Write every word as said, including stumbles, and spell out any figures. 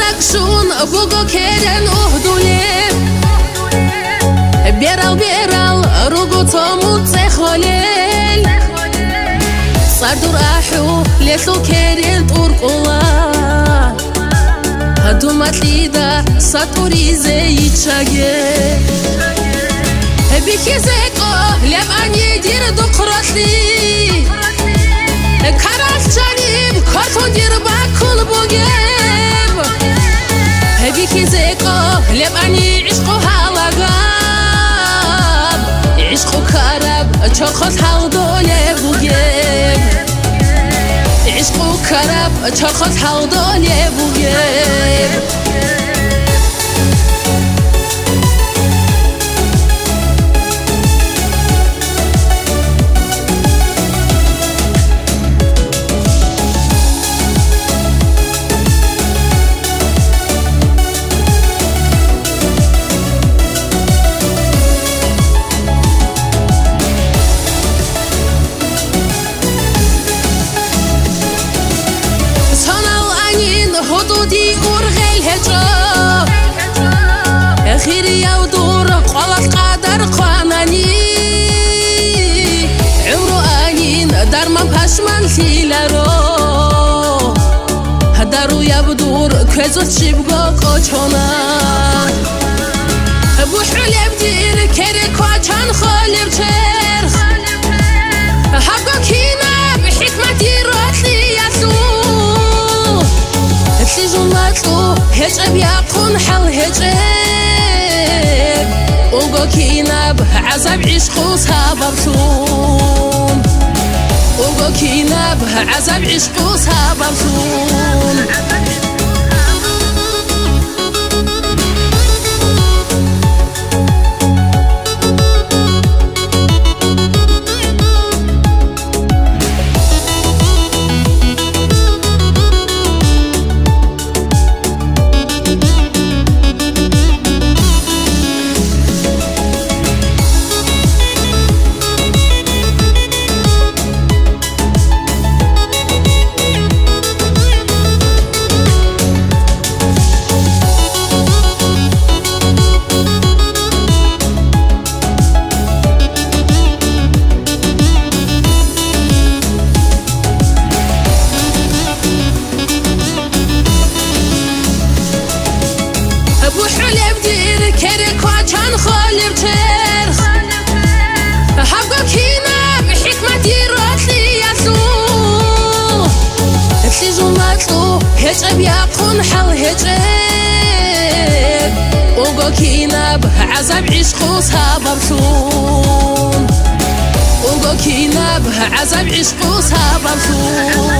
شون بوغو كيرن أهدوليب بيرال بيرال روغو تومو تسخوليل صاردور أحو ليثو كيرن تورقولا هدو ماتليدا ساتوري زي تشاجي بيكي زيكو لباني دير دقراتلي كارال جانيب كارتون دير باكل بوغيب بيكي زيكو لباني عشقو هالاغاب عشقو كارب چوخوت هالدولي بوغيب عشقو كارب چوخوت هالدولي بوغيب هدودي أورغيل هجرة أخيري يودور قلت قدر قاناني عمرو آنين درمان پشمان خيلارو هدارو يبدور كزوت شبغو قوچونا بوحو لبدير كري كوچان خالب چرخ حقو كينا بحكمتي روتلي يسو تيجوناتلو هجب يقون حل هجب اوغو كيناب عذاب عشقو سابرتون اوغو كيناب عذاب عشقو سابرتون كري كوچان خالب چرخ حقو كينا بحكمتي روتلي يسو تيجوناتلو هجب يقون حل هجب اوغو كينا بعذاب عشقو سابرتون اوغو كينا بعذاب عشقو سابرتون